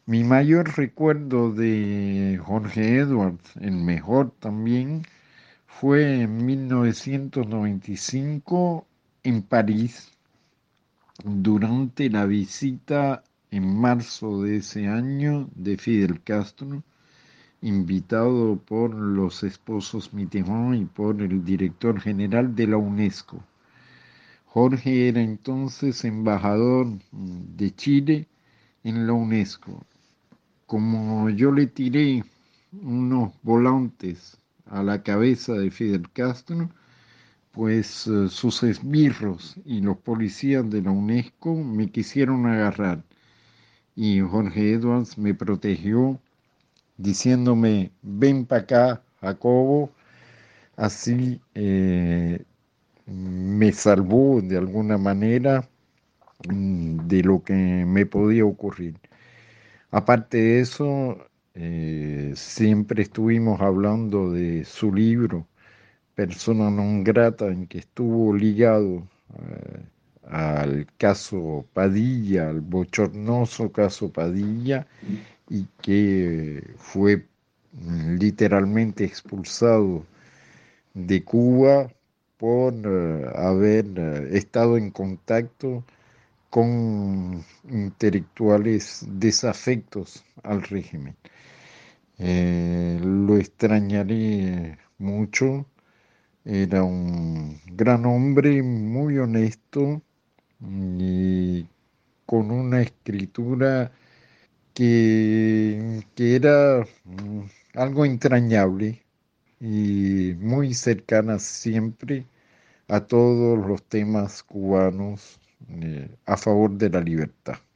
Mi mayor recuerdo de Jorge Edwards, el mejor también, fue en 1995 en París, durante la visita en marzo de ese año de Fidel Castro, invitado por los esposos Mitterrand y por el director general de la UNESCO. Jorge era entonces embajador de Chile en la UNESCO. Como yo le tiré unos volantes a la cabeza de Fidel Castro, pues sus esbirros y los policías de la UNESCO me quisieron agarrar y Jorge Edwards me protegió diciéndome, ven para acá, Jacobo, así me salvó de alguna manera de lo que me podía ocurrir. Aparte de eso, siempre estuvimos hablando de su libro, Persona non grata, en que estuvo ligado al caso Padilla, al bochornoso caso Padilla, y que fue literalmente expulsado de Cuba por haber estado en contacto con intelectuales desafectos al régimen. Lo extrañaré mucho. Era un gran hombre, muy honesto y con una escritura que era algo entrañable y muy cercana siempre a todos los temas cubanos a favor de la libertad.